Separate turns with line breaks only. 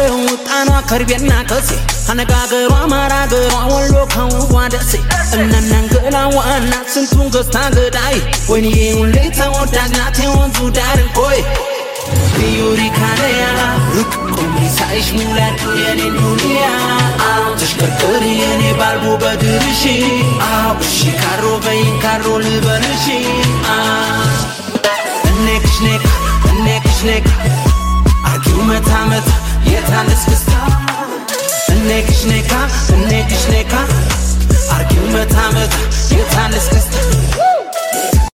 ጣና ከርቤና ከሴ አነጋገሯ ማራገሯ ወሎ ከውቧ ደሴ እናንገላዋና ስንቱን ገዝታ ገዳይ ወይኔ ሁሌ ተወዳጅ ናት የወንዙ ዳር ቆይ ዩሪካንያ ቆሜ ሳይሽ ሙላት የኔ ዱንያ ተሽከርከሪ የኔ ባልቡ በድርሽ እሺ ካሮ በይን ካሮ ልበልሽ ነክ አርጊው መታመት የታለስ ክስታ ነክ